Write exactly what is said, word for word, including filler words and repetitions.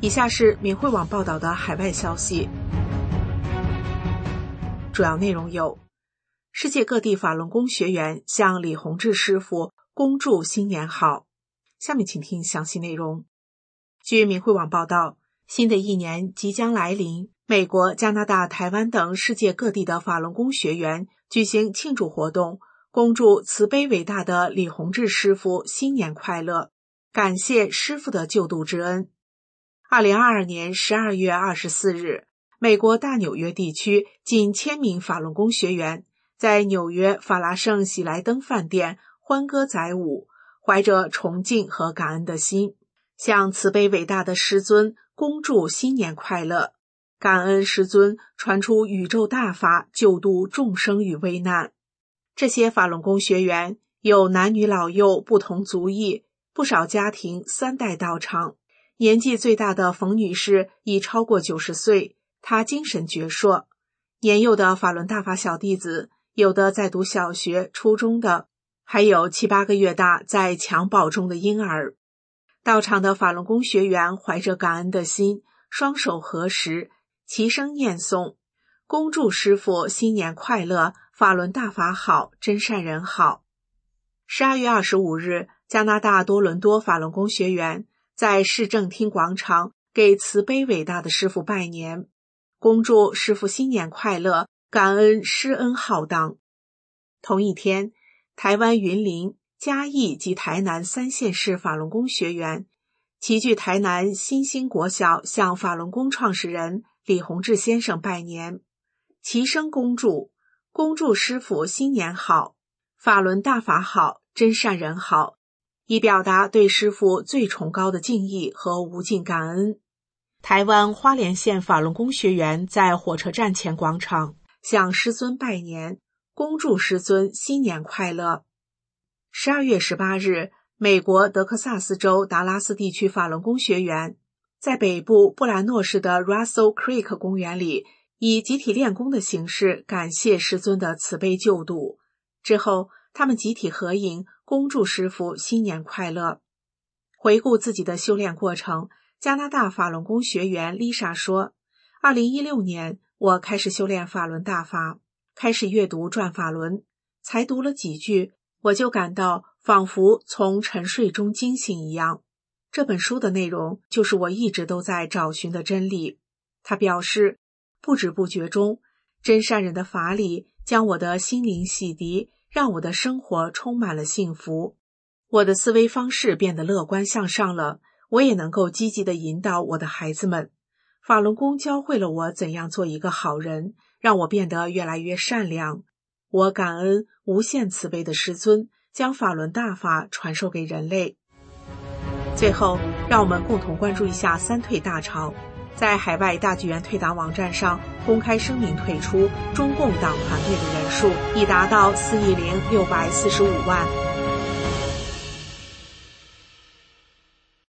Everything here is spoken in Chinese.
以下是明慧网报道的海外消息，主要内容有：世界各地法轮功学员向李洪志师傅恭祝新年好。下面请听详细内容。据明慧网报道，新的一年即将来临，美国、加拿大、台湾等世界各地的法轮功学员举行庆祝活动，恭祝慈悲伟大的李洪志师傅新年快乐，感谢师傅的救度之恩。二零二二年十二月二十四日，美国大纽约地区近千名法轮功学员在纽约法拉盛喜来登饭店欢歌载舞，怀着崇敬和感恩的心，向慈悲伟大的师尊恭祝新年快乐，感恩师尊传出宇宙大法，救度众生于危难。这些法轮功学员有男女老幼不同族裔，不少家庭三代到场。年纪最大的冯女士已超过九十岁，她精神矍铄。年幼的法轮大法小弟子，有的在读小学、初中的，还有七八个月大在襁褓中的婴儿。到场的法轮功学员怀着感恩的心，双手合十，齐声念诵：恭祝师父新年快乐，法轮大法好，真善人好。十二月二十五日，加拿大多伦多法轮功学员在市政厅广场给慈悲伟大的师父拜年，恭祝师父新年快乐，感恩师恩浩荡。同一天，台湾云林、嘉义及台南三县市法轮功学员齐聚台南新兴国小，向法轮功创始人李洪志先生拜年，齐声恭祝：恭祝师父新年好，法轮大法好，真善人好，以表达对师父最崇高的敬意和无尽感恩。台湾花莲县法轮功学员在火车站前广场向师尊拜年，恭祝师尊新年快乐。十二月十八日，美国德克萨斯州达拉斯地区法轮功学员在北部布兰诺市的 Russell Creek 公园里，以集体练功的形式感谢师尊的慈悲救度。之后，他们集体合影，恭祝师父新年快乐。回顾自己的修炼过程，加拿大法轮功学员 Lisa 说，二零一六年我开始修炼法轮大法，开始阅读转法轮，才读了几句，我就感到仿佛从沉睡中惊醒一样。这本书的内容就是我一直都在找寻的真理。他表示，不知不觉中，真善人的法理将我的心灵洗涤，让我的生活充满了幸福。我的思维方式变得乐观向上了，我也能够积极地引导我的孩子们。法轮功教会了我怎样做一个好人，让我变得越来越善良。我感恩无限慈悲的师尊，将法轮大法传授给人类。最后，让我们共同关注一下三退大潮。在海外大纪元退党网站上公开声明退出中共党团队的人数已达到四亿零六百四十五万。